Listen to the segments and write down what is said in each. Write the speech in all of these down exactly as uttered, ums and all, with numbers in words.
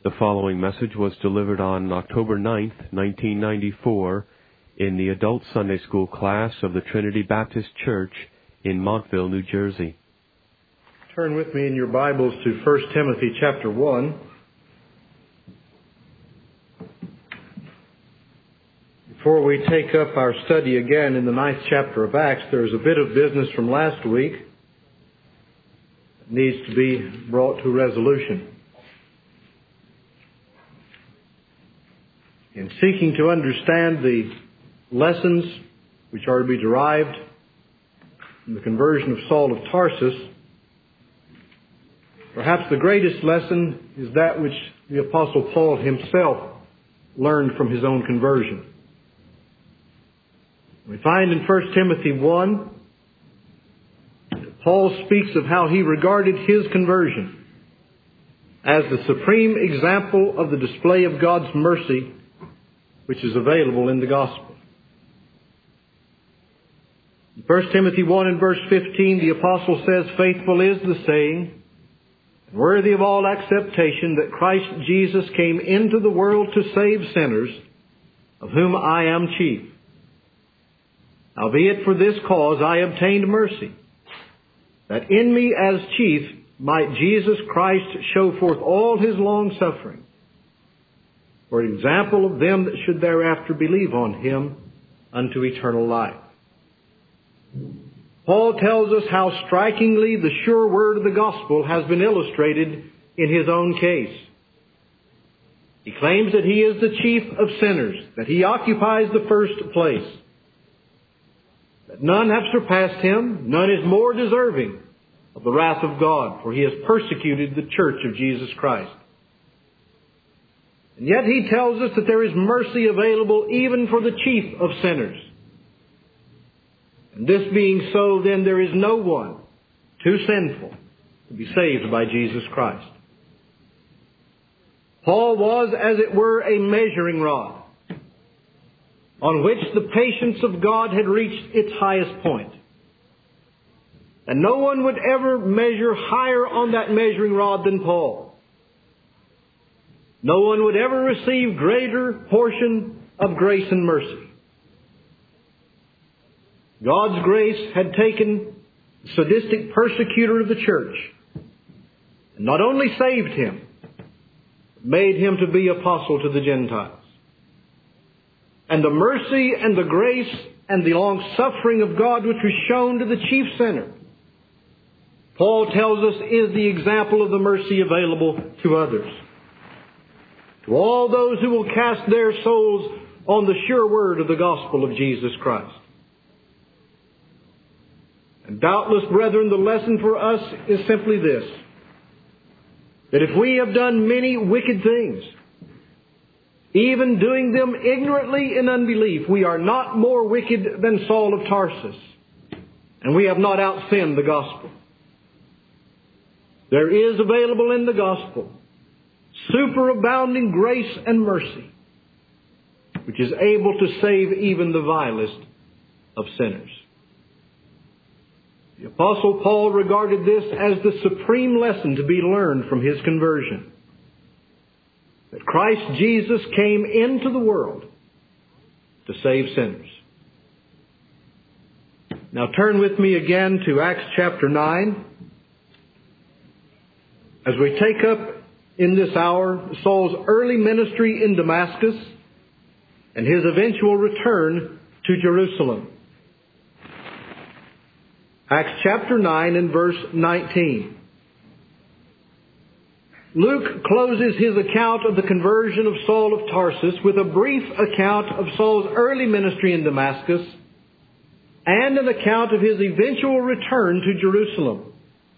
The following message was delivered on October ninth, nineteen ninety-four, in the Adult Sunday School class of the Trinity Baptist Church in Montville, New Jersey. Turn with me in your Bibles to First Timothy chapter one. Before we take up our study again in the ninth chapter of Acts, there's a bit of business from last week that needs to be brought to resolution. In seeking to understand the lessons which are to be derived from the conversion of Saul of Tarsus, perhaps the greatest lesson is that which the Apostle Paul himself learned from his own conversion. We find in First Timothy one, Paul speaks of how he regarded his conversion as the supreme example of the display of God's mercy which is available in the gospel. In First Timothy one and verse fifteen, the apostle says, "Faithful is the saying, and worthy of all acceptation, that Christ Jesus came into the world to save sinners, of whom I am chief. Howbeit for this cause I obtained mercy, that in me as chief might Jesus Christ show forth all his long suffering, for an example of them that should thereafter believe on him unto eternal life." Paul tells us how strikingly the sure word of the gospel has been illustrated in his own case. He claims that he is the chief of sinners, that he occupies the first place, that none have surpassed him, none is more deserving of the wrath of God, for he has persecuted the church of Jesus Christ. And yet he tells us that there is mercy available even for the chief of sinners. And this being so, then there is no one too sinful to be saved by Jesus Christ. Paul was, as it were, a measuring rod on which the patience of God had reached its highest point. And no one would ever measure higher on that measuring rod than Paul. No one would ever receive greater portion of grace and mercy. God's grace had taken the sadistic persecutor of the church and not only saved him, but made him to be apostle to the Gentiles. And the mercy and the grace and the long suffering of God which was shown to the chief sinner, Paul tells us, is the example of the mercy available to others. To all those who will cast their souls on the sure word of the gospel of Jesus Christ. And doubtless, brethren, the lesson for us is simply this: that if we have done many wicked things, even doing them ignorantly in unbelief, we are not more wicked than Saul of Tarsus, and we have not outsinned the gospel. There is available in the gospel superabounding grace and mercy, which is able to save even the vilest of sinners. The Apostle Paul regarded this as the supreme lesson to be learned from his conversion, that Christ Jesus came into the world to save sinners. Now turn with me again to Acts chapter nine, as we take up in this hour Saul's early ministry in Damascus and his eventual return to Jerusalem. Acts chapter nine and verse nineteen. Luke closes his account of the conversion of Saul of Tarsus with a brief account of Saul's early ministry in Damascus and an account of his eventual return to Jerusalem.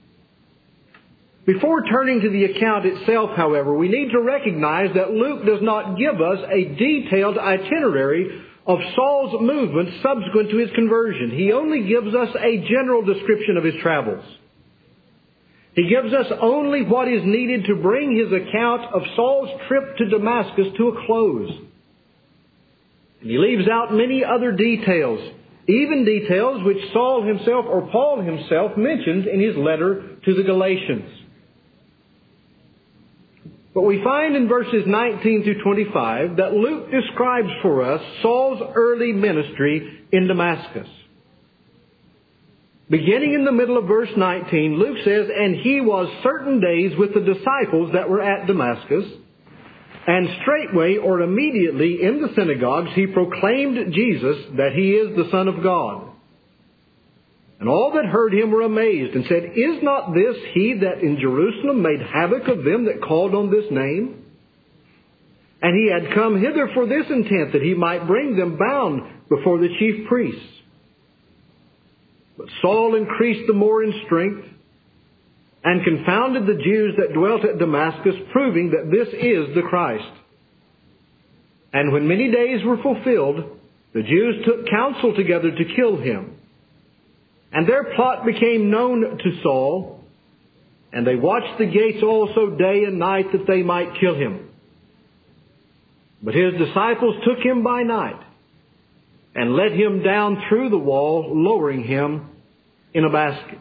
Before turning to the account itself, however, we need to recognize that Luke does not give us a detailed itinerary of Saul's movements subsequent to his conversion. He only gives us a general description of his travels. He gives us only what is needed to bring his account of Saul's trip to Damascus to a close. And he leaves out many other details, even details which Saul himself or Paul himself mentions in his letter to the Galatians. But we find in verses nineteen through twenty-five that Luke describes for us Saul's early ministry in Damascus. Beginning in the middle of verse nineteen, Luke says, "And he was certain days with the disciples that were at Damascus, and straightway or immediately in the synagogues he proclaimed Jesus, that he is the Son of God. And all that heard him were amazed, and said, Is not this he that in Jerusalem made havoc of them that called on this name? And he had come hither for this intent, that he might bring them bound before the chief priests. But Saul increased the more in strength, and confounded the Jews that dwelt at Damascus, proving that this is the Christ. And when many days were fulfilled, the Jews took counsel together to kill him. And their plot became known to Saul, and they watched the gates also day and night, that they might kill him. But his disciples took him by night, and let him down through the wall, lowering him in a basket."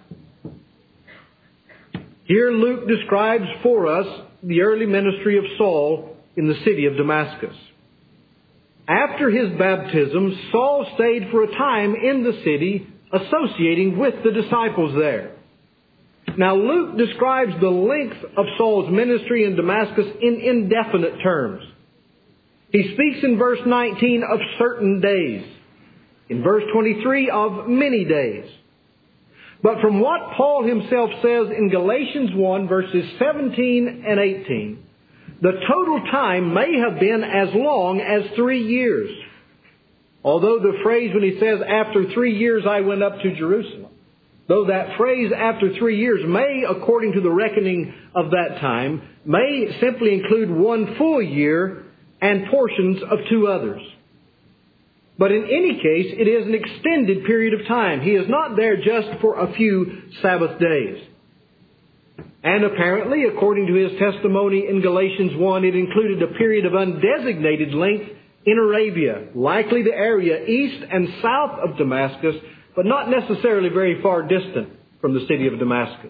Here Luke describes for us the early ministry of Saul in the city of Damascus. After his baptism, Saul stayed for a time in the city, associating with the disciples there. Now Luke describes the length of Saul's ministry in Damascus in indefinite terms. He speaks in verse nineteen of certain days. In verse twenty-three of many days. But from what Paul himself says in Galatians one, verses seventeen and eighteen, the total time may have been as long as three years. Although the phrase when he says, "After three years I went up to Jerusalem," though that phrase, "after three years," may, according to the reckoning of that time, may simply include one full year and portions of two others. But in any case, it is an extended period of time. He is not there just for a few Sabbath days. And apparently, according to his testimony in Galatians one, it included a period of undesignated length in Arabia, likely the area east and south of Damascus, but not necessarily very far distant from the city of Damascus.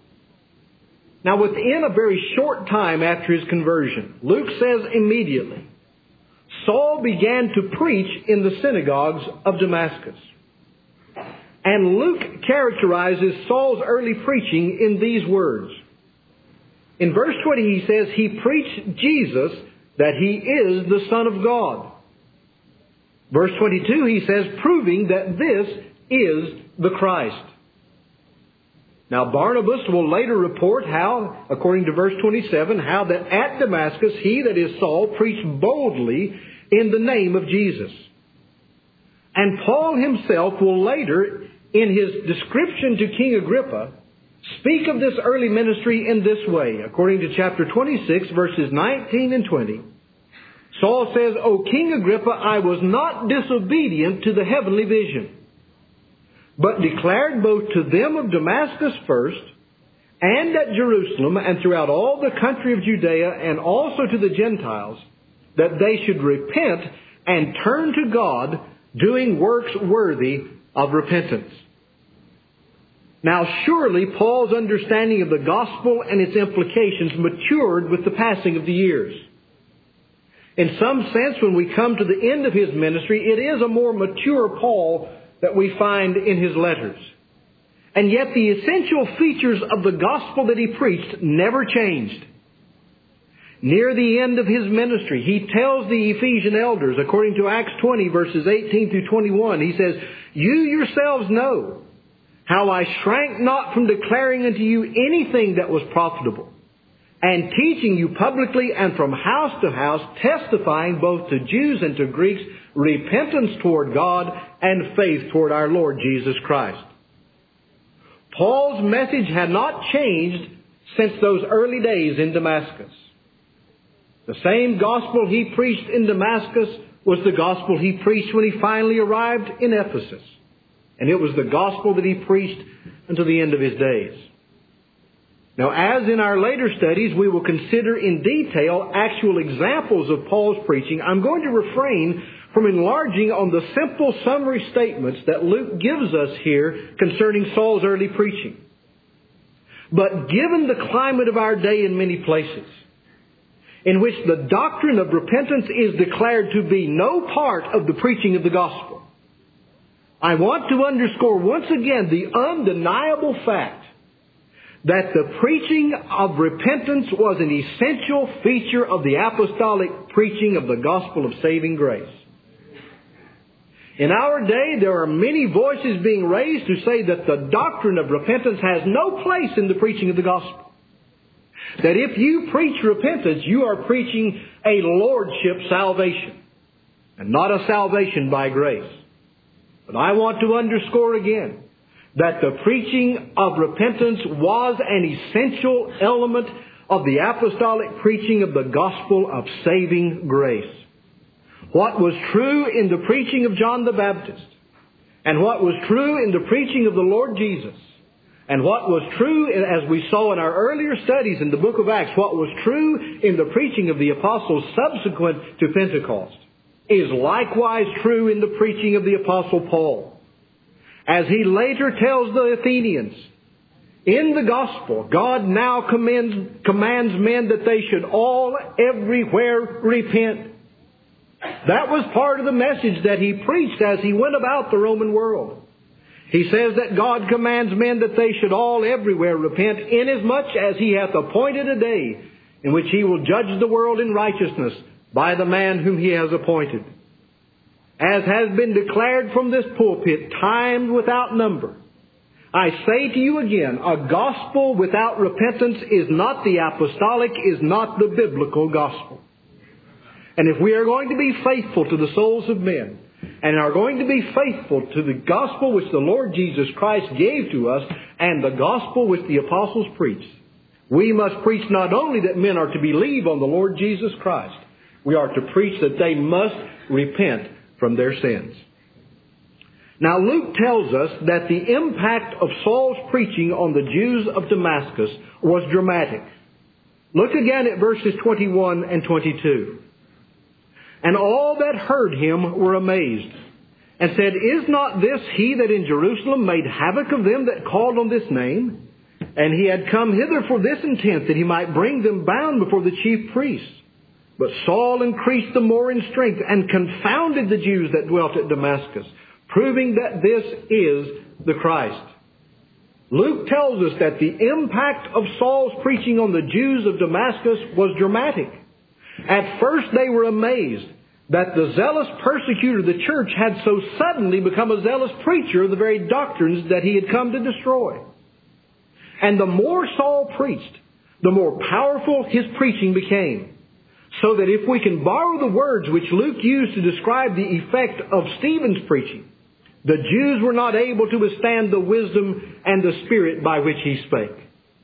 Now, within a very short time after his conversion, Luke says immediately, Saul began to preach in the synagogues of Damascus. And Luke characterizes Saul's early preaching in these words. In verse twenty he says, "He preached Jesus, that he is the Son of God." Verse twenty-two he says, "Proving that this is the Christ." Now Barnabas will later report how, according to verse twenty-seven, how that at Damascus he, that is Saul, preached boldly in the name of Jesus. And Paul himself will later, in his description to King Agrippa, speak of this early ministry in this way. According to chapter twenty-six, verses nineteen and twenty, Saul says, "O King Agrippa, I was not disobedient to the heavenly vision, but declared both to them of Damascus first, and at Jerusalem, and throughout all the country of Judea, and also to the Gentiles, that they should repent and turn to God, doing works worthy of repentance." Now surely Paul's understanding of the gospel and its implications matured with the passing of the years. In some sense, when we come to the end of his ministry, it is a more mature Paul that we find in his letters. And yet the essential features of the gospel that he preached never changed. Near the end of his ministry, he tells the Ephesian elders, according to Acts twenty, verses eighteen through twenty-one, he says, "You yourselves know how I shrank not from declaring unto you anything that was profitable, and teaching you publicly and from house to house, testifying both to Jews and to Greeks, repentance toward God and faith toward our Lord Jesus Christ." Paul's message had not changed since those early days in Damascus. The same gospel he preached in Damascus was the gospel he preached when he finally arrived in Ephesus. And it was the gospel that he preached until the end of his days. Now, as in our later studies, we will consider in detail actual examples of Paul's preaching, I'm going to refrain from enlarging on the simple summary statements that Luke gives us here concerning Saul's early preaching. But given the climate of our day in many places, in which the doctrine of repentance is declared to be no part of the preaching of the gospel. I want to underscore once again the undeniable fact that the preaching of repentance was an essential feature of the apostolic preaching of the gospel of saving grace. In our day, there are many voices being raised to say that the doctrine of repentance has no place in the preaching of the gospel. That if you preach repentance, you are preaching a lordship salvation, and not a salvation by grace. But I want to underscore again that the preaching of repentance was an essential element of the apostolic preaching of the gospel of saving grace. What was true in the preaching of John the Baptist, and what was true in the preaching of the Lord Jesus, and what was true, as we saw in our earlier studies in the book of Acts, what was true in the preaching of the apostles subsequent to Pentecost, is likewise true in the preaching of the apostle Paul. As he later tells the Athenians, in the gospel, God now commends, commands men that they should all everywhere repent. That was part of the message that he preached as he went about the Roman world. He says that God commands men that they should all everywhere repent, inasmuch as he hath appointed a day in which he will judge the world in righteousness by the man whom he has appointed. As has been declared from this pulpit times without number, I say to you again, a gospel without repentance is not the apostolic, is not the biblical gospel. And if we are going to be faithful to the souls of men, and are going to be faithful to the gospel which the Lord Jesus Christ gave to us, and the gospel which the apostles preached, we must preach not only that men are to believe on the Lord Jesus Christ, we are to preach that they must repent from their sins. Now Luke tells us that the impact of Saul's preaching on the Jews of Damascus was dramatic. Look again at verses twenty-one and twenty-two. And all that heard him were amazed, and said, Is not this he that in Jerusalem made havoc of them that called on this name? And he had come hither for this intent, that he might bring them bound before the chief priests. But Saul increased the more in strength, and confounded the Jews that dwelt at Damascus, proving that this is the Christ. Luke tells us that the impact of Saul's preaching on the Jews of Damascus was dramatic. At first they were amazed that the zealous persecutor of the church had so suddenly become a zealous preacher of the very doctrines that he had come to destroy. And the more Saul preached, the more powerful his preaching became. So that if we can borrow the words which Luke used to describe the effect of Stephen's preaching, the Jews were not able to withstand the wisdom and the spirit by which he spake.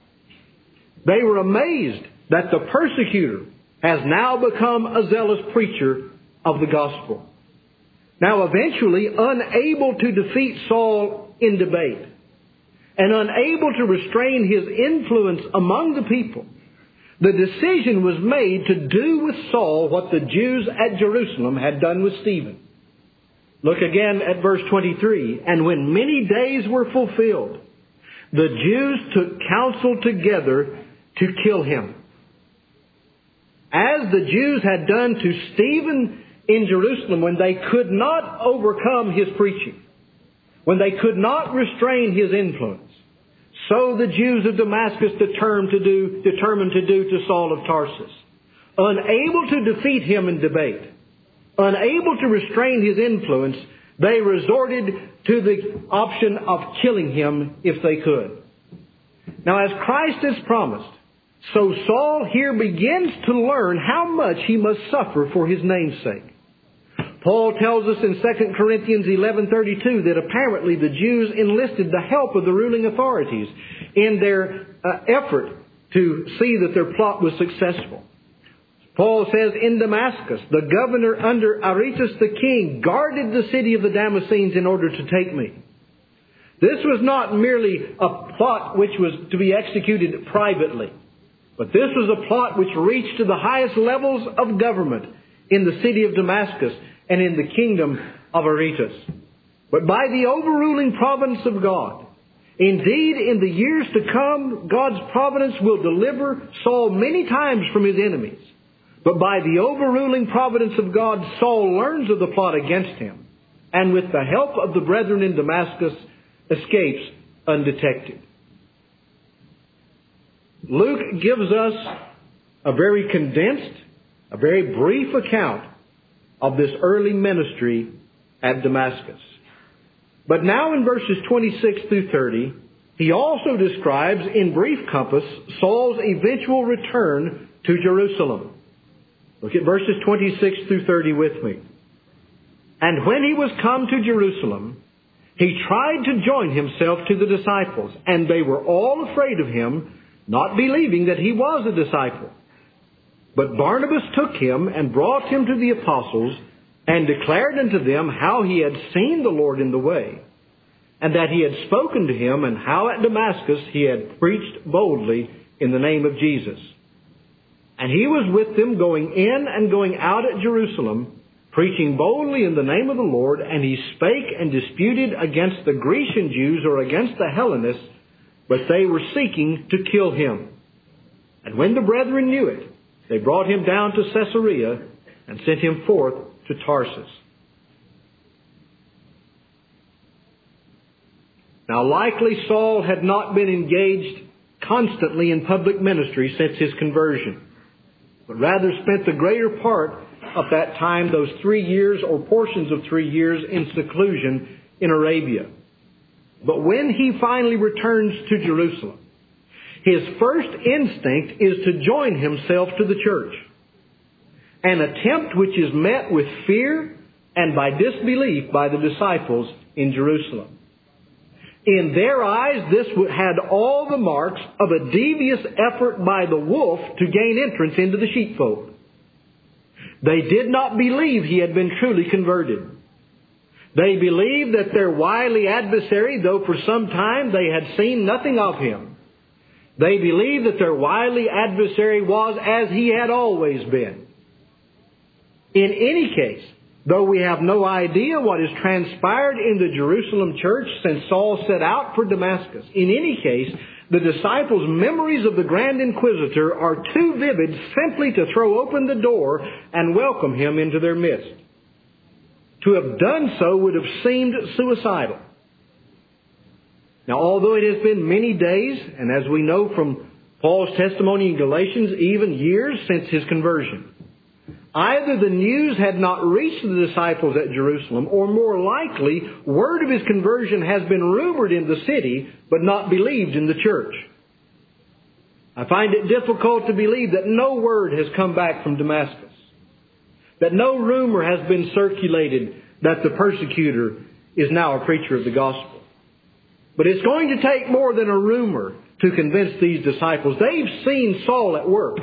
They were amazed that the persecutor has now become a zealous preacher of the gospel. Now eventually, unable to defeat Saul in debate, and unable to restrain his influence among the people, the decision was made to do with Saul what the Jews at Jerusalem had done with Stephen. Look again at verse twenty-three. And when many days were fulfilled, the Jews took counsel together to kill him. As the Jews had done to Stephen in Jerusalem when they could not overcome his preaching, when they could not restrain his influence, so the Jews of Damascus determined to do, determined to do to Saul of Tarsus. Unable to defeat him in debate, unable to restrain his influence, they resorted to the option of killing him if they could. Now, as Christ has promised, so Saul here begins to learn how much he must suffer for his name's sake. Paul tells us in Second Corinthians eleven thirty-two that apparently the Jews enlisted the help of the ruling authorities in their uh, effort to see that their plot was successful. Paul says, in Damascus, the governor under Aretas the king guarded the city of the Damascenes in order to take me. This was not merely a plot which was to be executed privately, but this was a plot which reached to the highest levels of government in the city of Damascus and in the kingdom of Aretas. But by the overruling providence of God, indeed in the years to come, God's providence will deliver Saul many times from his enemies, But by the overruling providence of God, Saul learns of the plot against him, and with the help of the brethren in Damascus, escapes undetected. Luke gives us a very condensed, a very brief account of this early ministry at Damascus. But now in verses twenty-six through thirty, he also describes in brief compass Saul's eventual return to Jerusalem. Look at verses twenty-six through thirty with me. And when he was come to Jerusalem, he tried to join himself to the disciples, and they were all afraid of him, not believing that he was a disciple. But Barnabas took him and brought him to the apostles, and declared unto them how he had seen the Lord in the way, and that he had spoken to him, and how at Damascus he had preached boldly in the name of Jesus. And he was with them going in and going out at Jerusalem, preaching boldly in the name of the Lord, and he spake and disputed against the Grecian Jews or against the Hellenists, but they were seeking to kill him. And when the brethren knew it, they brought him down to Caesarea and sent him forth to Tarsus. Now likely Saul had not been engaged constantly in public ministry since his conversion, but rather spent the greater part of that time, those three years or portions of three years, in seclusion in Arabia. But when he finally returns to Jerusalem, his first instinct is to join himself to the church. An attempt which is met with fear and by disbelief by the disciples in Jerusalem. In their eyes, this had all the marks of a devious effort by the wolf to gain entrance into the sheepfold. They did not believe he had been truly converted. They believed that their wily adversary, though for some time they had seen nothing of him, they believed that their wily adversary was as he had always been. In any case, though we have no idea what has transpired in the Jerusalem church since Saul set out for Damascus, in any case, the disciples' memories of the Grand Inquisitor are too vivid simply to throw open the door and welcome him into their midst. To have done so would have seemed suicidal. Now, although it has been many days, and as we know from Paul's testimony in Galatians, even years since his conversion, either the news had not reached the disciples at Jerusalem, or more likely, word of his conversion has been rumored in the city, but not believed in the church. I find it difficult to believe that no word has come back from Damascus, that no rumor has been circulated that the persecutor is now a preacher of the gospel. But it's going to take more than a rumor to convince these disciples. They've seen Saul at work.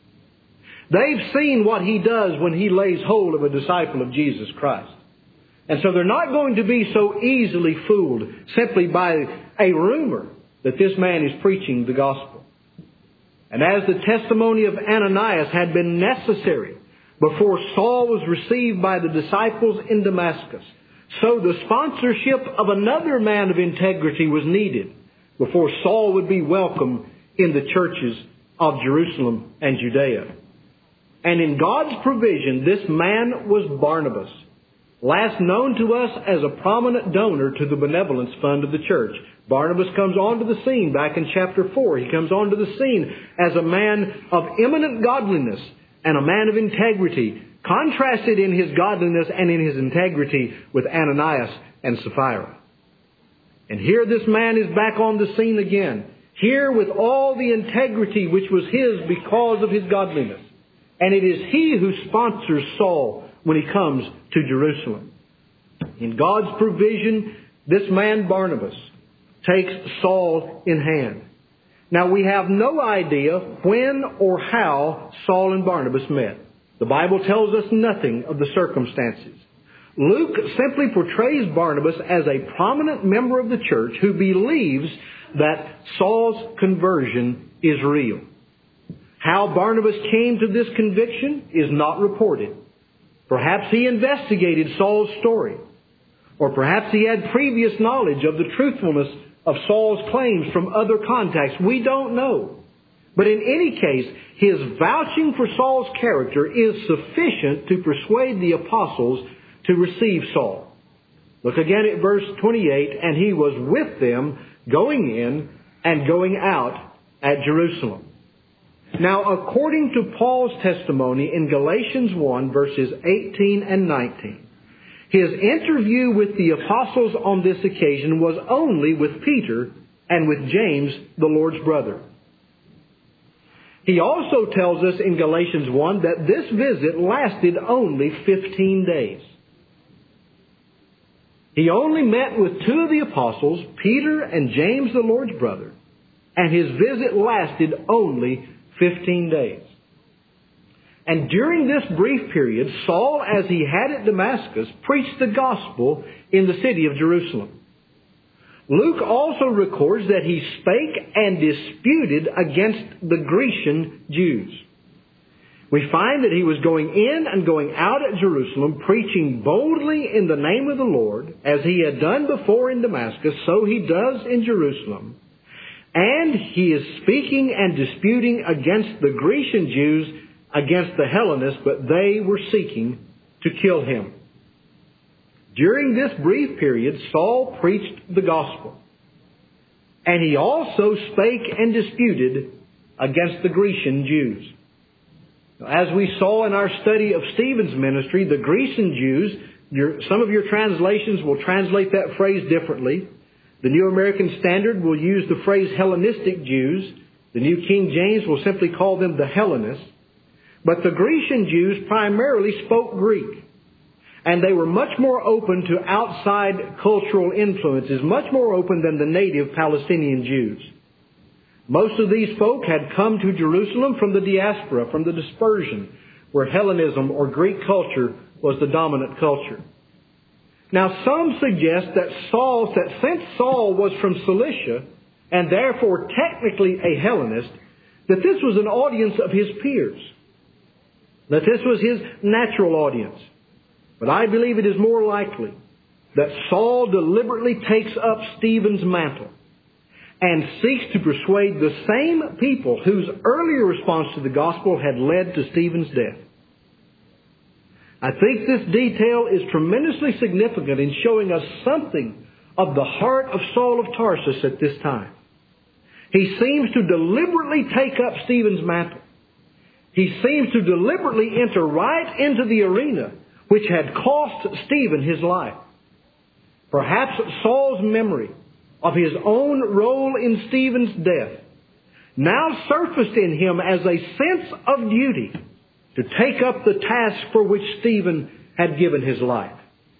They've seen what he does when he lays hold of a disciple of Jesus Christ. And so they're not going to be so easily fooled simply by a rumor that this man is preaching the gospel. And as the testimony of Ananias had been necessary before Saul was received by the disciples in Damascus, so the sponsorship of another man of integrity was needed before Saul would be welcome in the churches of Jerusalem and Judea. And in God's provision, this man was Barnabas, last known to us as a prominent donor to the benevolence fund of the church. Barnabas comes onto the scene back in chapter four. He comes onto the scene as a man of eminent godliness and a man of integrity, contrasted in his godliness and in his integrity with Ananias and Sapphira. And here this man is back on the scene again, here with all the integrity which was his because of his godliness. And it is he who sponsors Saul when he comes to Jerusalem. In God's provision, this man Barnabas takes Saul in hand. Now we have no idea when or how Saul and Barnabas met. The Bible tells us nothing of the circumstances. Luke simply portrays Barnabas as a prominent member of the church who believes that Saul's conversion is real. How Barnabas came to this conviction is not reported. Perhaps he investigated Saul's story, or perhaps he had previous knowledge of the truthfulness of Saul's claims from other contacts. We don't know. But in any case, his vouching for Saul's character is sufficient to persuade the apostles to receive Saul. Look again at verse twenty-eight, and he was with them going in and going out at Jerusalem. Now, according to Paul's testimony in Galatians one, verses eighteen and nineteen, his interview with the apostles on this occasion was only with Peter and with James, the Lord's brother. He also tells us in Galatians one that this visit lasted only fifteen days. He only met with two of the apostles, Peter and James, the Lord's brother, and his visit lasted only fifteen days. And during this brief period, Saul, as he had at Damascus, preached the gospel in the city of Jerusalem. Luke also records that he spake and disputed against the Grecian Jews. We find that he was going in and going out at Jerusalem, preaching boldly in the name of the Lord, as he had done before in Damascus, so he does in Jerusalem. And he is speaking and disputing against the Grecian Jews, against the Hellenists, but they were seeking to kill him. During this brief period, Saul preached the gospel. And he also spake and disputed against the Grecian Jews. As we saw in our study of Stephen's ministry, the Grecian Jews, your, some of your translations will translate that phrase differently. The New American Standard will use the phrase Hellenistic Jews. The New King James will simply call them the Hellenists. But the Grecian Jews primarily spoke Greek. And they were much more open to outside cultural influences, much more open than the native Palestinian Jews. Most of these folk had come to Jerusalem from the diaspora, from the dispersion, where Hellenism or Greek culture was the dominant culture. Now, some suggest that Saul, that since Saul was from Cilicia, and therefore technically a Hellenist, that this was an audience of his peers. That this was his natural audience. But I believe it is more likely that Saul deliberately takes up Stephen's mantle and seeks to persuade the same people whose earlier response to the gospel had led to Stephen's death. I think this detail is tremendously significant in showing us something of the heart of Saul of Tarsus at this time. He seems to deliberately take up Stephen's mantle. He seems to deliberately enter right into the arena which had cost Stephen his life. Perhaps Saul's memory of his own role in Stephen's death now surfaced in him as a sense of duty to take up the task for which Stephen had given his life.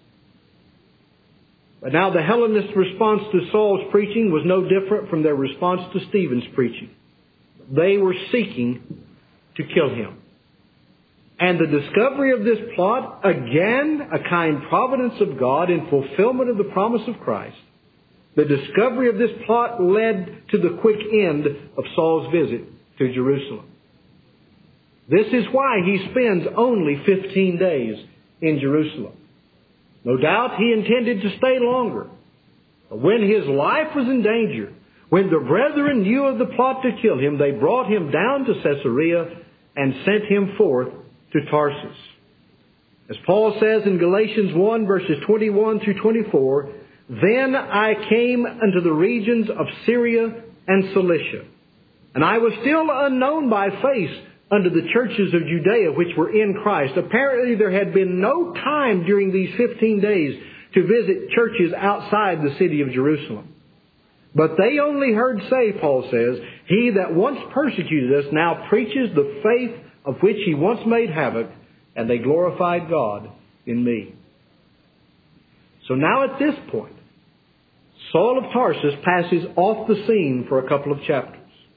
But now the Hellenist response to Saul's preaching was no different from their response to Stephen's preaching. They were seeking to kill him. And the discovery of this plot, again, a kind providence of God in fulfillment of the promise of Christ, the discovery of this plot led to the quick end of Saul's visit to Jerusalem. This is why he spends only fifteen days in Jerusalem. No doubt he intended to stay longer. But when his life was in danger, when the brethren knew of the plot to kill him, they brought him down to Caesarea and sent him forth to Tarsus. As Paul says in Galatians one, verses twenty-one through twenty-four, "Then I came unto the regions of Syria and Cilicia, and I was still unknown by face unto the churches of Judea which were in Christ." Apparently there had been no time during these fifteen days to visit churches outside the city of Jerusalem. But they only heard say, Paul says, "He that once persecuted us now preaches the faith of which he once made havoc, and they glorified God in me." So now at this point, Saul of Tarsus passes off the scene for a couple of chapters.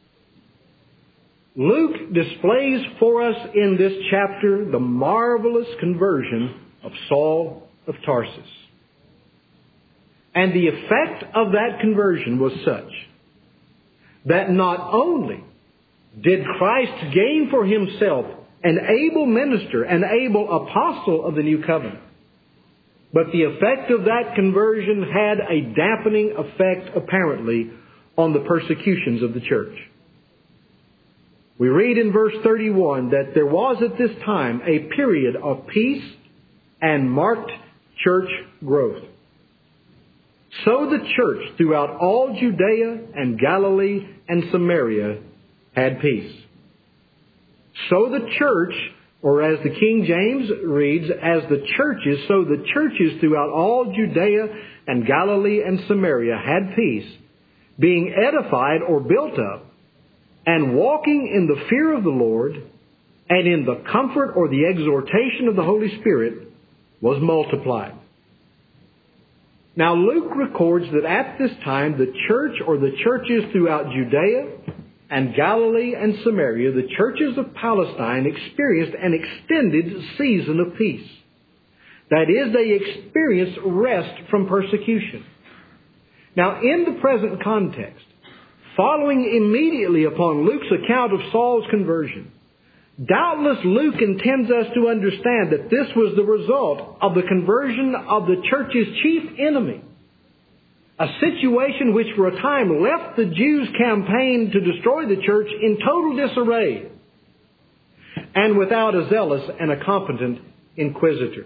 Luke displays for us in this chapter the marvelous conversion of Saul of Tarsus. And the effect of that conversion was such that not only did Christ gain for himself an able minister, an able apostle of the new covenant, but the effect of that conversion had a dampening effect, apparently, on the persecutions of the church. We read in verse thirty-one that there was at this time a period of peace and marked church growth. So the church throughout all Judea and Galilee and Samaria had peace. So the church, or as the King James reads, as the churches, so the churches throughout all Judea and Galilee and Samaria had peace, being edified or built up, and walking in the fear of the Lord, and in the comfort or the exhortation of the Holy Spirit, was multiplied. Now Luke records that at this time the church or the churches throughout Judea and Galilee and Samaria, the churches of Palestine, experienced an extended season of peace. That is, they experienced rest from persecution. Now, in the present context, following immediately upon Luke's account of Saul's conversion, doubtless Luke intends us to understand that this was the result of the conversion of the church's chief enemy. A situation which for a time left the Jews' campaign to destroy the church in total disarray and without a zealous and a competent inquisitor.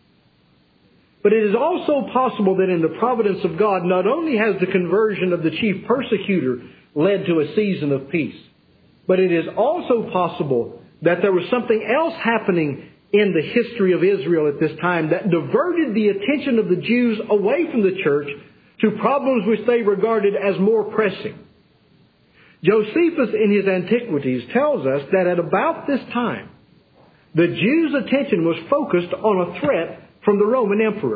But it is also possible that in the providence of God, not only has the conversion of the chief persecutor led to a season of peace, but it is also possible that there was something else happening in the history of Israel at this time that diverted the attention of the Jews away from the church to problems which they regarded as more pressing. Josephus in his Antiquities tells us that at about this time, the Jews' attention was focused on a threat from the Roman emperor.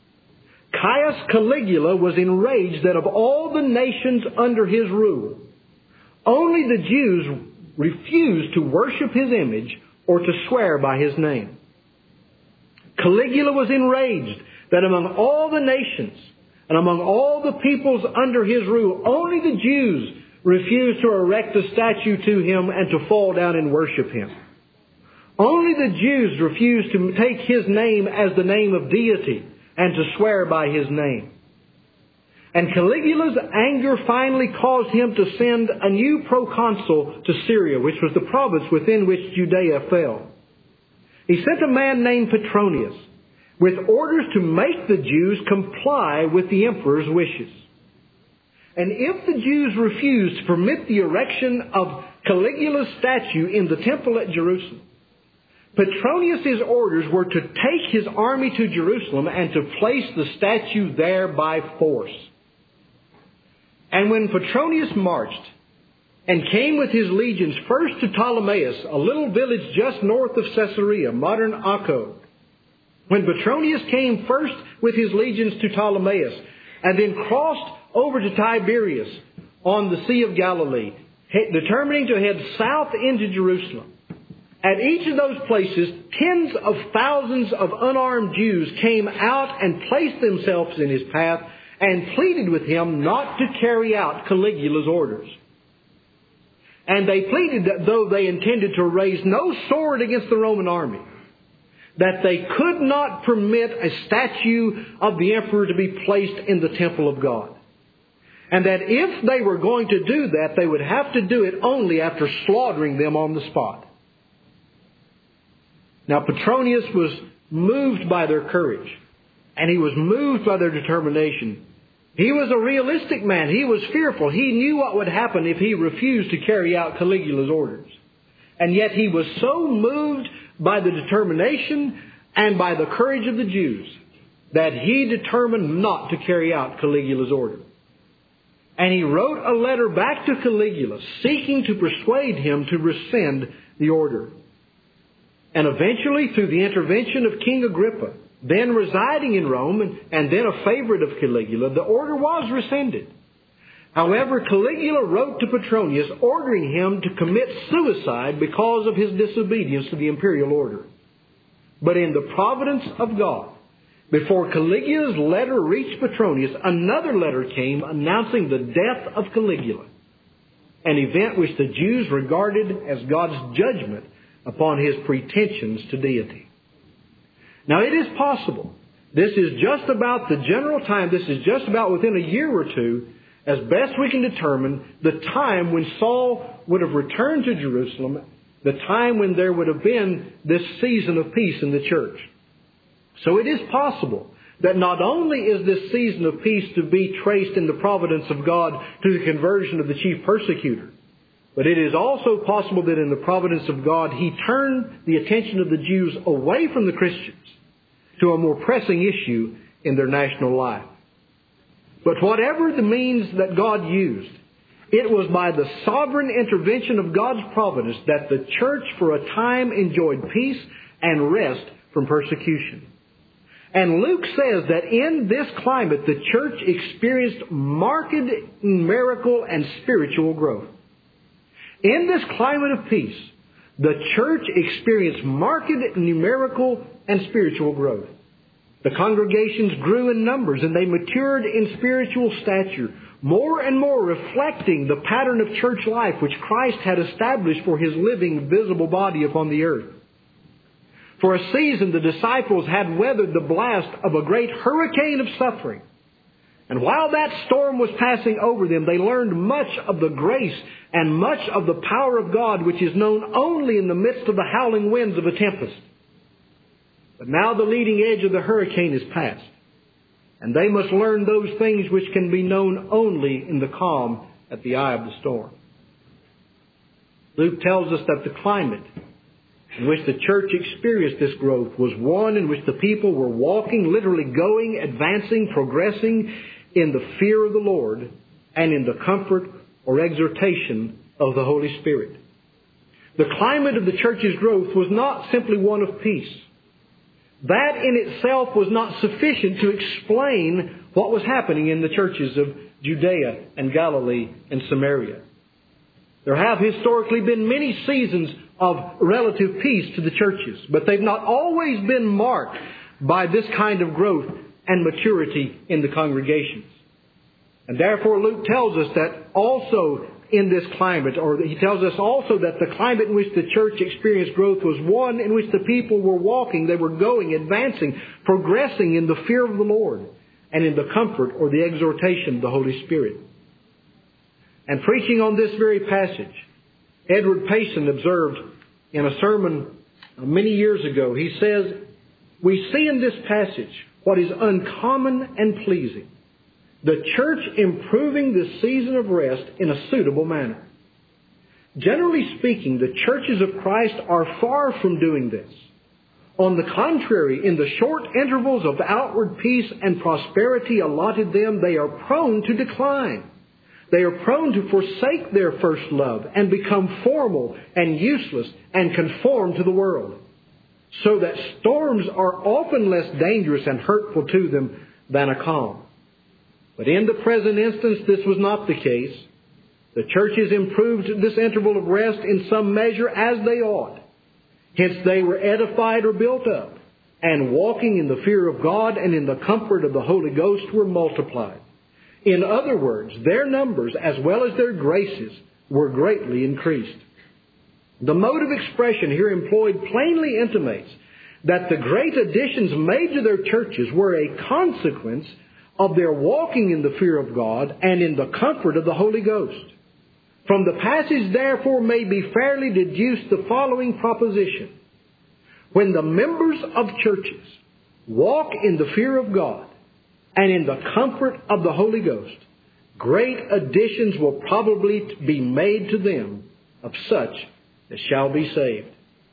Caius Caligula was enraged that of all the nations under his rule, only the Jews refused to worship his image or to swear by his name. Caligula was enraged that among all the nations and among all the peoples under his rule, only the Jews refused to erect a statue to him and to fall down and worship him. Only the Jews refused to take his name as the name of deity and to swear by his name. And Caligula's anger finally caused him to send a new proconsul to Syria, which was the province within which Judea fell. He sent a man named Petronius with orders to make the Jews comply with the emperor's wishes. And if the Jews refused to permit the erection of Caligula's statue in the temple at Jerusalem, Petronius' orders were to take his army to Jerusalem and to place the statue there by force. And when Petronius marched and came with his legions first to Ptolemais, a little village just north of Caesarea, modern Acco, when Petronius came first with his legions to Ptolemais and then crossed over to Tiberias on the Sea of Galilee, determining to head south into Jerusalem, at each of those places, tens of thousands of unarmed Jews came out and placed themselves in his path and pleaded with him not to carry out Caligula's orders. And they pleaded that though they intended to raise no sword against the Roman army, that they could not permit a statue of the emperor to be placed in the temple of God. And that if they were going to do that, they would have to do it only after slaughtering them on the spot. Now, Petronius was moved by their courage, and he was moved by their determination. He was a realistic man. He was fearful. He knew what would happen if he refused to carry out Caligula's orders. And yet he was so moved by the determination and by the courage of the Jews that he determined not to carry out Caligula's order. And he wrote a letter back to Caligula seeking to persuade him to rescind the order. And eventually, through the intervention of King Agrippa, then residing in Rome and, and then a favorite of Caligula, the order was rescinded. However, Caligula wrote to Petronius ordering him to commit suicide because of his disobedience to the imperial order. But in the providence of God, before Caligula's letter reached Petronius, another letter came announcing the death of Caligula, an event which the Jews regarded as God's judgment upon his pretensions to deity. Now, it is possible, this is just about the general time, this is just about within a year or two, as best we can determine, the time when Saul would have returned to Jerusalem, the time when there would have been this season of peace in the church. So it is possible that not only is this season of peace to be traced in the providence of God to the conversion of the chief persecutor, but it is also possible that in the providence of God, He turned the attention of the Jews away from the Christians to a more pressing issue in their national life. But whatever the means that God used, it was by the sovereign intervention of God's providence that the church for a time enjoyed peace and rest from persecution. And Luke says that in this climate, the church experienced marked numerical and spiritual growth. In this climate of peace, the church experienced marked numerical and spiritual growth. The congregations grew in numbers and they matured in spiritual stature, more and more reflecting the pattern of church life which Christ had established for His living, visible body upon the earth. For a season, the disciples had weathered the blast of a great hurricane of suffering. And while that storm was passing over them, they learned much of the grace and much of the power of God, which is known only in the midst of the howling winds of a tempest. But now the leading edge of the hurricane is past, and they must learn those things which can be known only in the calm at the eye of the storm. Luke tells us that the climate in which the church experienced this growth was one in which the people were walking, literally going, advancing, progressing in the fear of the Lord and in the comfort or exhortation of the Holy Spirit. The climate of the church's growth was not simply one of peace. That in itself was not sufficient to explain what was happening in the churches of Judea and Galilee and Samaria. There have historically been many seasons of relative peace to the churches, but they've not always been marked by this kind of growth and maturity in the congregations. And therefore Luke tells us that also in this climate, or he tells us also that the climate in which the church experienced growth was one in which the people were walking, they were going, advancing, progressing in the fear of the Lord and in the comfort or the exhortation of the Holy Spirit. And preaching on this very passage, Edward Payson observed in a sermon many years ago, he says, "We see in this passage what is uncommon and pleasing, the church improving the season of rest in a suitable manner. Generally speaking, the churches of Christ are far from doing this. On the contrary, in the short intervals of outward peace and prosperity allotted them, they are prone to decline. They are prone to forsake their first love and become formal and useless and conform to the world, so that storms are often less dangerous and hurtful to them than a calm. But in the present instance, this was not the case. The churches improved this interval of rest in some measure as they ought. Hence they were edified or built up, and walking in the fear of God and in the comfort of the Holy Ghost were multiplied. In other words, their numbers as well as their graces were greatly increased." The mode of expression here employed plainly intimates that the great additions made to their churches were a consequence of their walking in the fear of God and in the comfort of the Holy Ghost. From the passage, therefore, may be fairly deduced the following proposition. When the members of churches walk in the fear of God and in the comfort of the Holy Ghost, great additions will probably be made to them of such as shall be saved.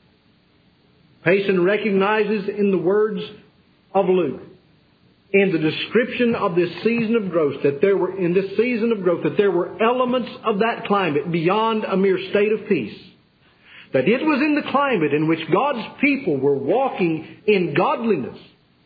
Payson recognizes in the words of Luke, in the description of this season of growth, that there were, in this season of growth, that there were elements of that climate beyond a mere state of peace. That it was in the climate in which God's people were walking in godliness.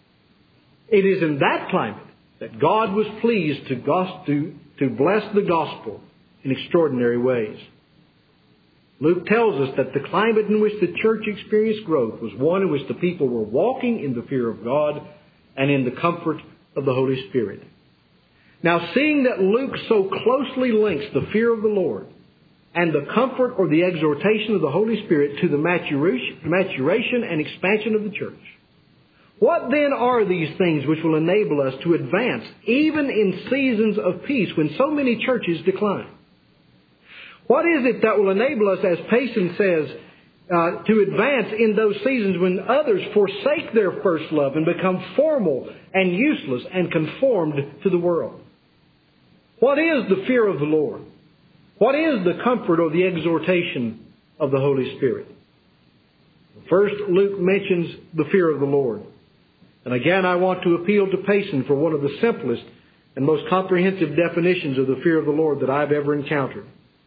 It is in that climate that God was pleased to, to, to bless the gospel in extraordinary ways. Luke tells us that the climate in which the church experienced growth was one in which the people were walking in the fear of God and in the comfort of the Holy Spirit. Now, seeing that Luke so closely links the fear of the Lord and the comfort or the exhortation of the Holy Spirit to the maturation and expansion of the church, What then are these things which will enable us to advance even in seasons of peace when so many churches decline? What is it that will enable us, as Payson says, uh, to advance in those seasons when others forsake their first love and become formal and useless and conformed to the world? What is the fear of the Lord? What is the comfort or the exhortation of the Holy Spirit? First, Luke mentions the fear of the Lord. And again, I want to appeal to Payson for one of the simplest and most comprehensive definitions of the fear of the Lord that I've ever encountered.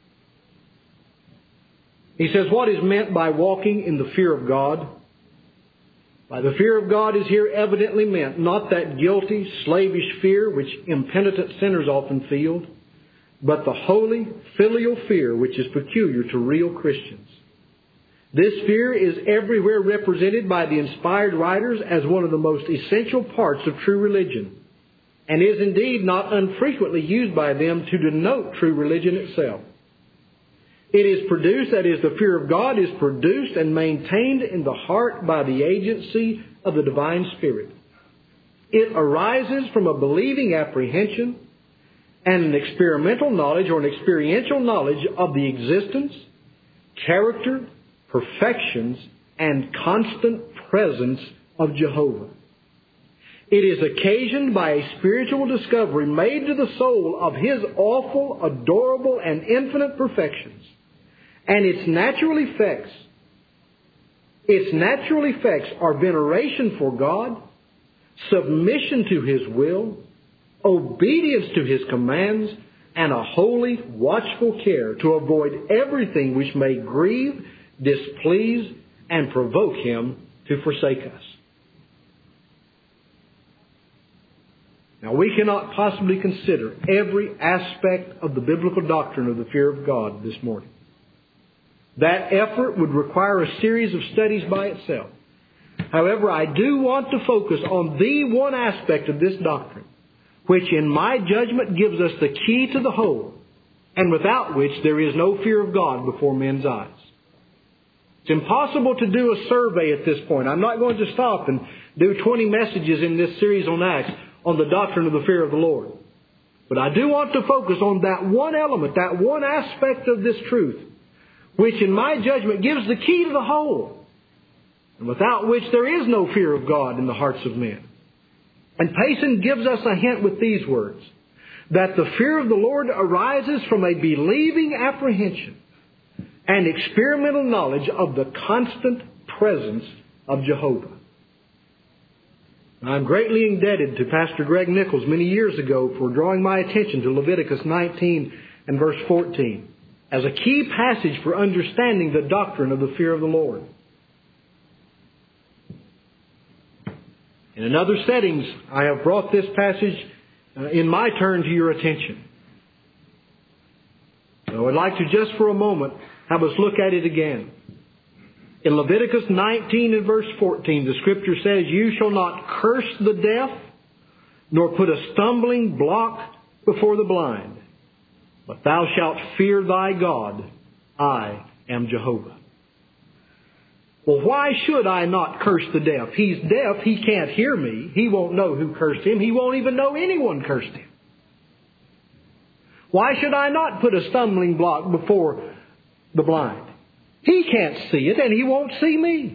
He says, what is meant by walking in the fear of God? By the fear of God is here evidently meant not that guilty, slavish fear which impenitent sinners often feel, but the holy, filial fear which is peculiar to real Christians. This fear is everywhere represented by the inspired writers as one of the most essential parts of true religion, and is indeed not unfrequently used by them to denote true religion itself. It is produced, that is, the fear of God is produced and maintained in the heart by the agency of the Divine Spirit. It arises from a believing apprehension and an experimental knowledge or an experiential knowledge of the existence, character, perfections, and constant presence of Jehovah. It is occasioned by a spiritual discovery made to the soul of His awful, adorable, and infinite perfections. And its natural effects, its natural effects are veneration for God, submission to His will, obedience to His commands, and a holy, watchful care to avoid everything which may grieve, displease, and provoke Him to forsake us. Now, we cannot possibly consider every aspect of the biblical doctrine of the fear of God this morning. That effort would require a series of studies by itself. However, I do want to focus on the one aspect of this doctrine, which in my judgment gives us the key to the whole, and without which there is no fear of God before men's eyes. It's impossible to do a survey at this point. I'm not going to stop and do twenty messages in this series on Acts on the doctrine of the fear of the Lord. But I do want to focus on that one element, that one aspect of this truth, which in my judgment gives the key to the whole, and without which there is no fear of God in the hearts of men. And Payson gives us a hint with these words, that the fear of the Lord arises from a believing apprehension and experimental knowledge of the constant presence of Jehovah. I'm greatly indebted to Pastor Greg Nichols many years ago for drawing my attention to Leviticus nineteen and verse fourteen as a key passage for understanding the doctrine of the fear of the Lord. In other settings, I have brought this passage uh, in my turn to your attention. So I'd like to just for a moment have us look at it again. In Leviticus nineteen and verse fourteen, the Scripture says, "You shall not curse the deaf, nor put a stumbling block before the blind. But thou shalt fear thy God. I am Jehovah." Well, why should I not curse the deaf? He's deaf. He can't hear me. He won't know who cursed him. He won't even know anyone cursed him. Why should I not put a stumbling block before the blind? He can't see it, and he won't see me.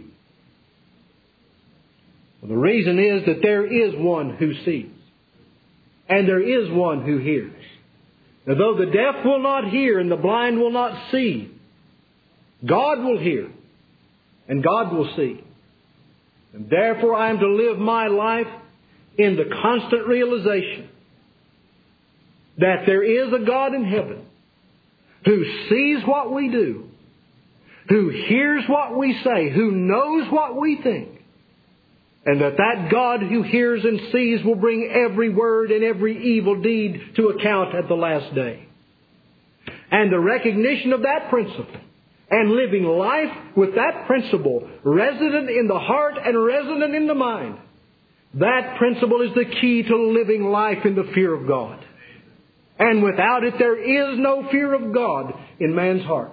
Well, the reason is that there is one who sees, and there is one who hears. Now, though the deaf will not hear and the blind will not see, God will hear and God will see. And therefore I am to live my life in the constant realization that there is a God in heaven who sees what we do, who hears what we say, who knows what we think, and that that God who hears and sees will bring every word and every evil deed to account at the last day. And the recognition of that principle and living life with that principle resident in the heart and resident in the mind, that principle is the key to living life in the fear of God. And without it, there is no fear of God in man's heart.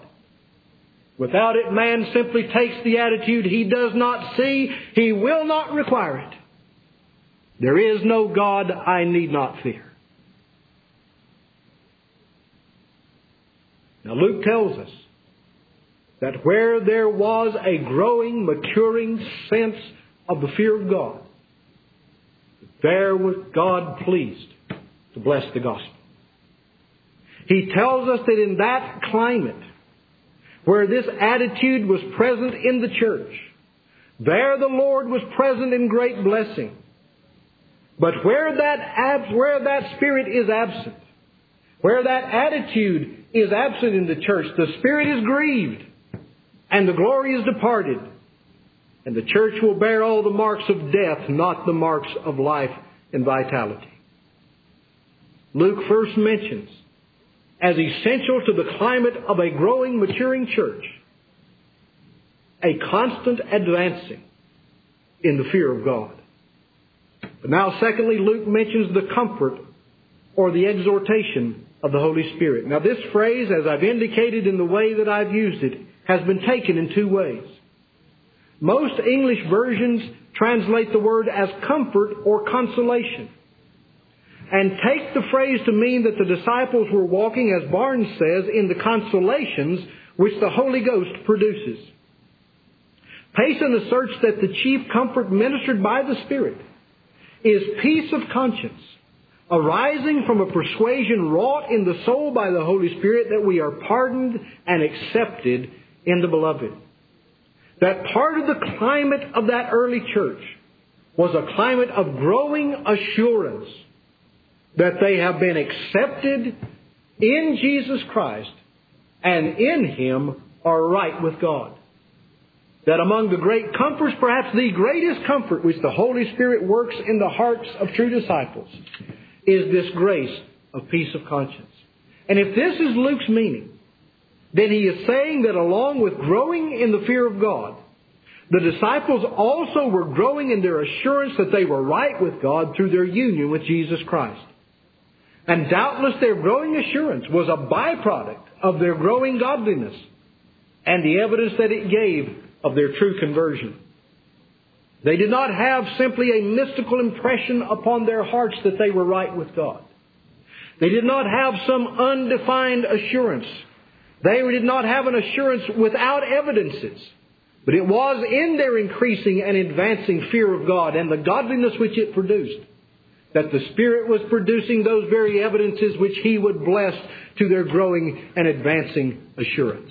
Without it, man simply takes the attitude he does not see, he will not require it. There is no God I need not fear. Now Luke tells us that where there was a growing, maturing sense of the fear of God, there was God pleased to bless the gospel. He tells us that in that climate, where this attitude was present in the church, there the Lord was present in great blessing. But where that ab- where that spirit is absent, where that attitude is absent in the church, the Spirit is grieved and the glory is departed. And the church will bear all the marks of death, not the marks of life and vitality. Luke first mentions, as essential to the climate of a growing, maturing church, a constant advancing in the fear of God. But now, secondly, Luke mentions the comfort or the exhortation of the Holy Spirit. Now, this phrase, as I've indicated in the way that I've used it, has been taken in two ways. Most English versions translate the word as comfort or consolation, and take the phrase to mean that the disciples were walking, as Barnes says, in the consolations which the Holy Ghost produces. Payson asserts that the chief comfort ministered by the Spirit is peace of conscience, arising from a persuasion wrought in the soul by the Holy Spirit that we are pardoned and accepted in the Beloved. That part of the climate of that early church was a climate of growing assurance that they have been accepted in Jesus Christ and in Him are right with God. That among the great comforts, perhaps the greatest comfort which the Holy Spirit works in the hearts of true disciples, is this grace of peace of conscience. And if this is Luke's meaning, then he is saying that along with growing in the fear of God, the disciples also were growing in their assurance that they were right with God through their union with Jesus Christ. And doubtless their growing assurance was a byproduct of their growing godliness and the evidence that it gave of their true conversion. They did not have simply a mystical impression upon their hearts that they were right with God. They did not have some undefined assurance. They did not have an assurance without evidences. But it was in their increasing and advancing fear of God and the godliness which it produced that the Spirit was producing those very evidences which He would bless to their growing and advancing assurance.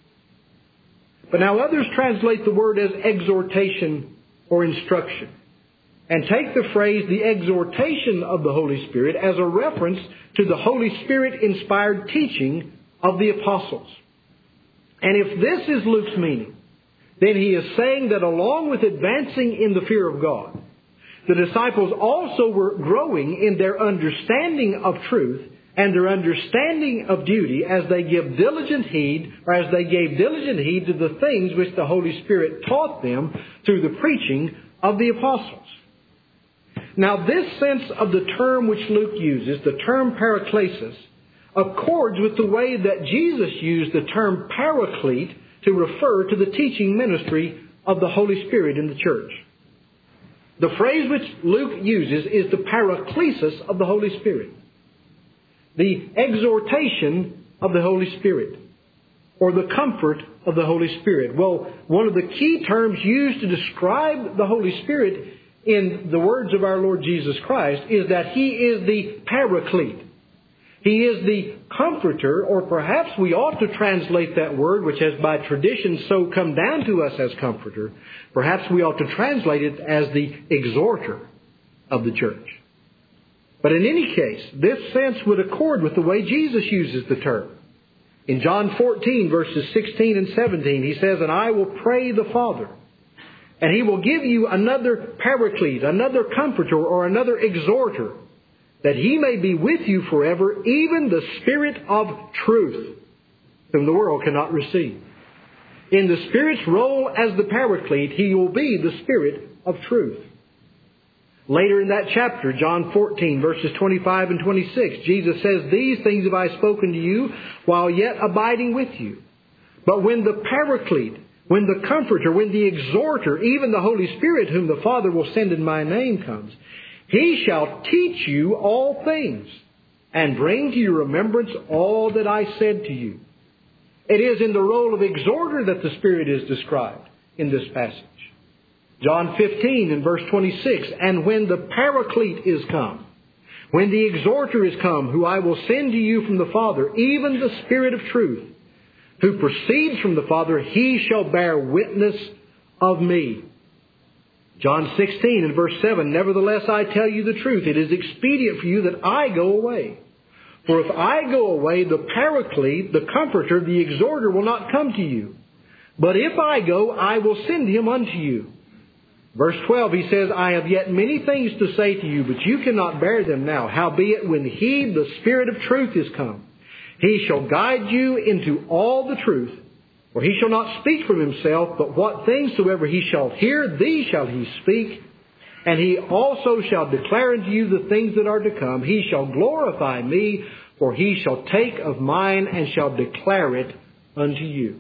But now others translate the word as exhortation or instruction, and take the phrase, the exhortation of the Holy Spirit, as a reference to the Holy Spirit-inspired teaching of the apostles. And if this is Luke's meaning, then he is saying that along with advancing in the fear of God, the disciples also were growing in their understanding of truth and their understanding of duty as they give diligent heed, or as they gave diligent heed to the things which the Holy Spirit taught them through the preaching of the apostles. Now, this sense of the term which Luke uses, the term paraklesis, accords with the way that Jesus used the term paraclete to refer to the teaching ministry of the Holy Spirit in the church. The phrase which Luke uses is the paraklesis of the Holy Spirit, the exhortation of the Holy Spirit, or the comfort of the Holy Spirit. Well, one of the key terms used to describe the Holy Spirit in the words of our Lord Jesus Christ is that He is the paraclete. He is the comforter, or perhaps we ought to translate that word, which has by tradition so come down to us as comforter, perhaps we ought to translate it as the exhorter of the church. But in any case, this sense would accord with the way Jesus uses the term. In John fourteen, verses sixteen and seventeen, He says, "And I will pray the Father, and He will give you another paraclete, another comforter, or another exhorter, that He may be with you forever, even the Spirit of truth, whom the world cannot receive." In the Spirit's role as the paraclete, He will be the Spirit of truth. Later in that chapter, John fourteen, verses twenty-five and twenty-six, Jesus says, "These things have I spoken to you while yet abiding with you. But when the paraclete, when the comforter, when the exhorter, even the Holy Spirit, whom the Father will send in my name, comes, He shall teach you all things, and bring to your remembrance all that I said to you. It is in the role of exhorter that the Spirit is described in this passage. John fifteen and verse twenty-six, and when the Paraclete is come, when the exhorter is come, who I will send to you from the Father, even the Spirit of truth, who proceeds from the Father, He shall bear witness of me. John sixteen and verse seven, nevertheless I tell you the truth, it is expedient for you that I go away. For if I go away, the Paraclete, the Comforter, the Exhorter, will not come to you. But if I go, I will send Him unto you. Verse twelve, He says, I have yet many things to say to you, but you cannot bear them now. Howbeit, when He, the Spirit of truth, is come, He shall guide you into all the truth. For He shall not speak from Himself, but what things soever He shall hear, these shall He speak. And He also shall declare unto you the things that are to come. He shall glorify Me, for He shall take of mine and shall declare it unto you.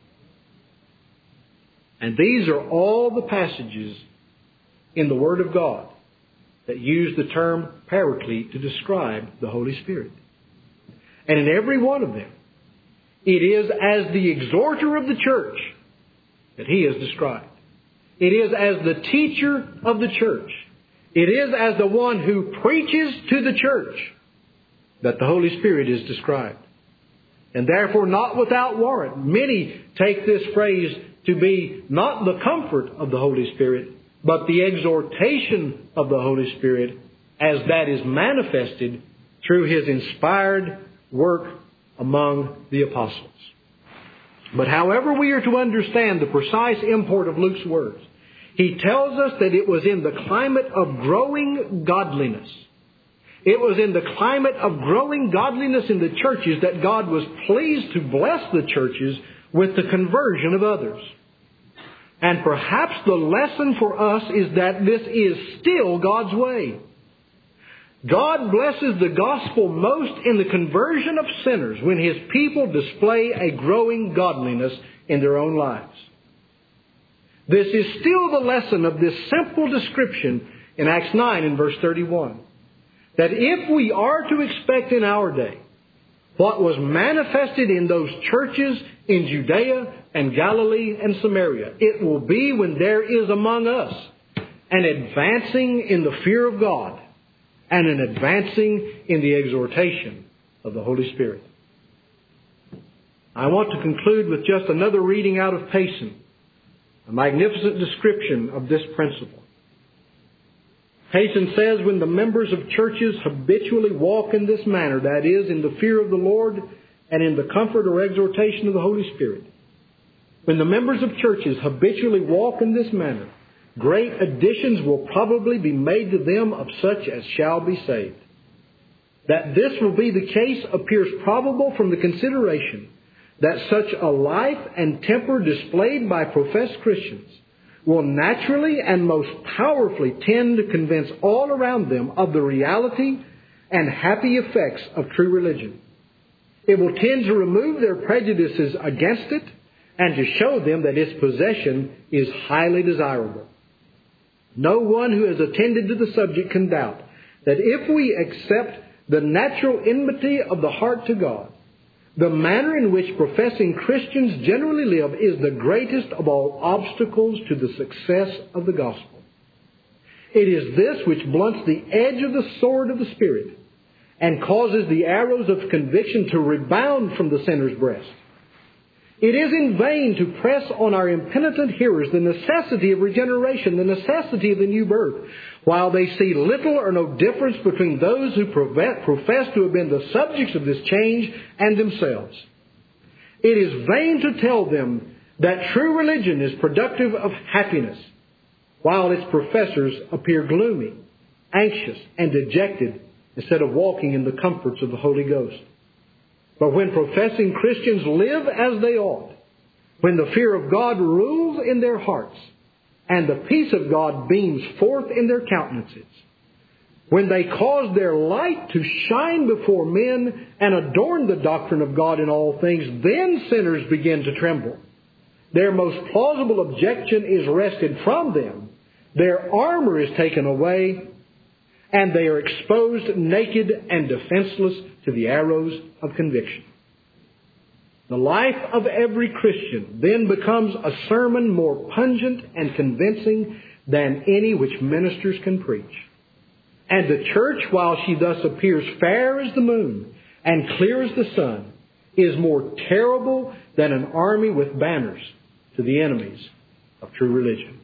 And these are all the passages in the Word of God that use the term Paraclete to describe the Holy Spirit. And in every one of them, it is as the exhorter of the church that He is described. It is as the teacher of the church. It is as the one who preaches to the church that the Holy Spirit is described. And therefore, not without warrant, many take this phrase to be not the comfort of the Holy Spirit, but the exhortation of the Holy Spirit as that is manifested through His inspired work among the apostles. But however we are to understand the precise import of Luke's words, he tells us that it was in the climate of growing godliness. It was in the climate of growing godliness in the churches that God was pleased to bless the churches with the conversion of others. And perhaps the lesson for us is that this is still God's way. God blesses the gospel most in the conversion of sinners when His people display a growing godliness in their own lives. This is still the lesson of this simple description in Acts nine and verse thirty-one. That if we are to expect in our day what was manifested in those churches in Judea and Galilee and Samaria, it will be when there is among us an advancing in the fear of God and an advancing in the exhortation of the Holy Spirit. I want to conclude with just another reading out of Payson, a magnificent description of this principle. Payson says, when the members of churches habitually walk in this manner, that is, in the fear of the Lord and in the comfort or exhortation of the Holy Spirit, when the members of churches habitually walk in this manner, great additions will probably be made to them of such as shall be saved. That this will be the case appears probable from the consideration that such a life and temper displayed by professed Christians will naturally and most powerfully tend to convince all around them of the reality and happy effects of true religion. It will tend to remove their prejudices against it and to show them that its possession is highly desirable. No one who has attended to the subject can doubt that if we accept the natural enmity of the heart to God, the manner in which professing Christians generally live is the greatest of all obstacles to the success of the gospel. It is this which blunts the edge of the sword of the Spirit and causes the arrows of conviction to rebound from the sinner's breast. It is in vain to press on our impenitent hearers the necessity of regeneration, the necessity of the new birth, while they see little or no difference between those who profess to have been the subjects of this change and themselves. It is vain to tell them that true religion is productive of happiness, while its professors appear gloomy, anxious, and dejected instead of walking in the comforts of the Holy Ghost. But when professing Christians live as they ought, when the fear of God rules in their hearts, and the peace of God beams forth in their countenances, when they cause their light to shine before men and adorn the doctrine of God in all things, then sinners begin to tremble. Their most plausible objection is wrested from them, their armor is taken away, and they are exposed naked and defenseless to the arrows of conviction. The life of every Christian then becomes a sermon more pungent and convincing than any which ministers can preach. And the church, while she thus appears fair as the moon and clear as the sun, is more terrible than an army with banners to the enemies of true religion.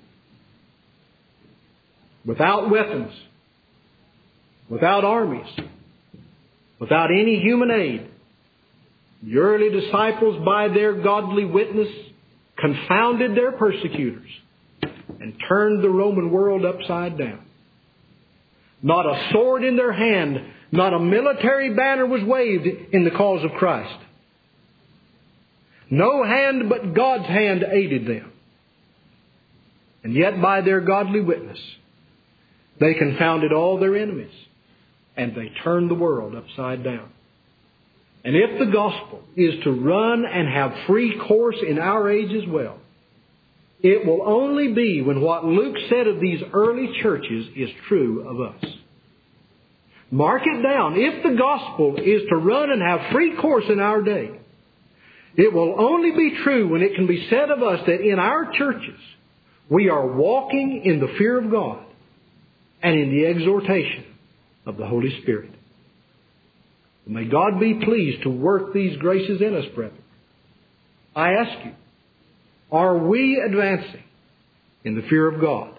Without weapons, without armies, without any human aid, the early disciples, by their godly witness, confounded their persecutors and turned the Roman world upside down. Not a sword in their hand, not a military banner was waved in the cause of Christ. No hand but God's hand aided them. And yet by their godly witness, they confounded all their enemies and they turned the world upside down. And if the gospel is to run and have free course in our age as well, it will only be when what Luke said of these early churches is true of us. Mark it down. If the gospel is to run and have free course in our day, it will only be true when it can be said of us that in our churches we are walking in the fear of God and in the exhortation of the Holy Spirit. May God be pleased to work these graces in us, brethren. I ask you, are we advancing in the fear of God?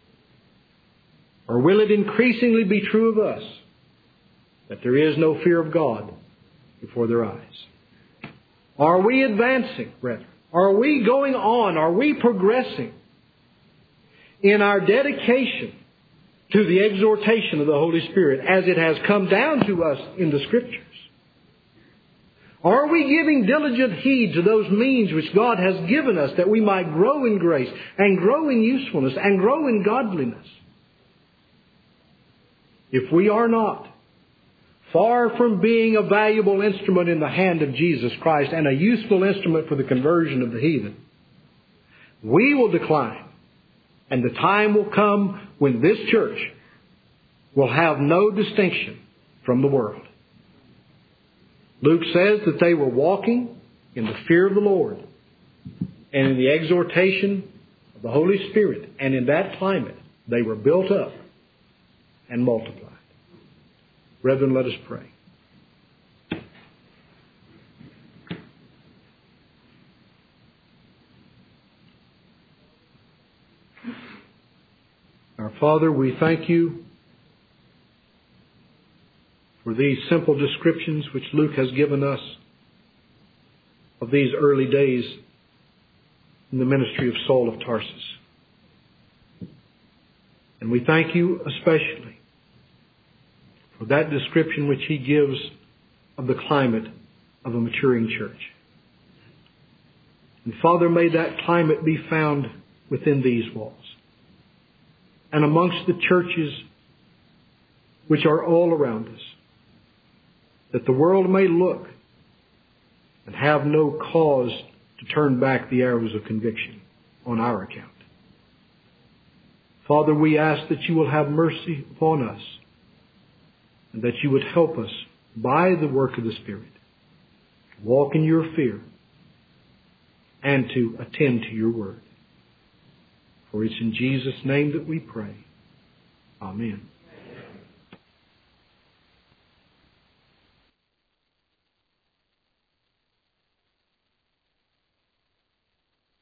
Or will it increasingly be true of us that there is no fear of God before their eyes? Are we advancing, brethren? Are we going on? Are we progressing in our dedication to the exhortation of the Holy Spirit as it has come down to us in the Scriptures? Are we giving diligent heed to those means which God has given us that we might grow in grace and grow in usefulness and grow in godliness? If we are not, far from being a valuable instrument in the hand of Jesus Christ and a useful instrument for the conversion of the heathen, we will decline. And the time will come when this church will have no distinction from the world. Luke says that they were walking in the fear of the Lord and in the exhortation of the Holy Spirit. And in that climate, they were built up and multiplied. Brethren, let us pray. Our Father, we thank you for these simple descriptions which Luke has given us of these early days in the ministry of Saul of Tarsus. And we thank you especially for that description which he gives of the climate of a maturing church. And Father, may that climate be found within these walls and amongst the churches which are all around us, that the world may look and have no cause to turn back the arrows of conviction on our account. Father, we ask that you will have mercy upon us and that you would help us by the work of the Spirit to walk in your fear and to attend to your word. For it's in Jesus' name that we pray. Amen.